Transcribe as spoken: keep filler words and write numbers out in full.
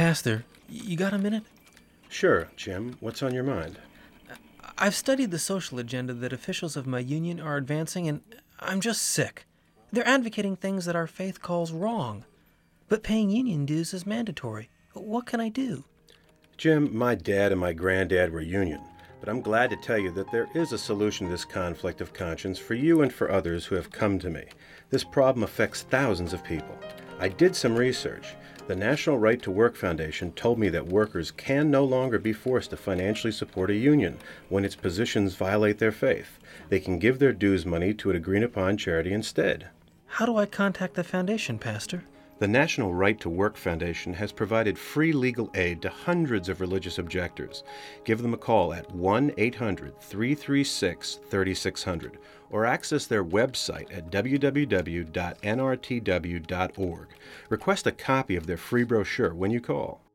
Pastor, you got a minute? Sure, Jim. What's on your mind? I've studied the social agenda that officials of my union are advancing, and I'm just sick. They're advocating things that our faith calls wrong. But paying union dues is mandatory. What can I do? Jim, my dad and my granddad were union, but I'm glad to tell you that there is a solution to this conflict of conscience for you and for others who have come to me. This problem affects thousands of people. I did some research. The National Right to Work Foundation told me that workers can no longer be forced to financially support a union when its positions violate their faith. They can give their dues money to an agreed-upon charity instead. How do I contact the foundation, Pastor? The National Right to Work Foundation has provided free legal aid to hundreds of religious objectors. Give them a call at one eight hundred, three three six, three six zero zero or access their website at w w w dot n r t w dot org. Request a copy of their free brochure when you call.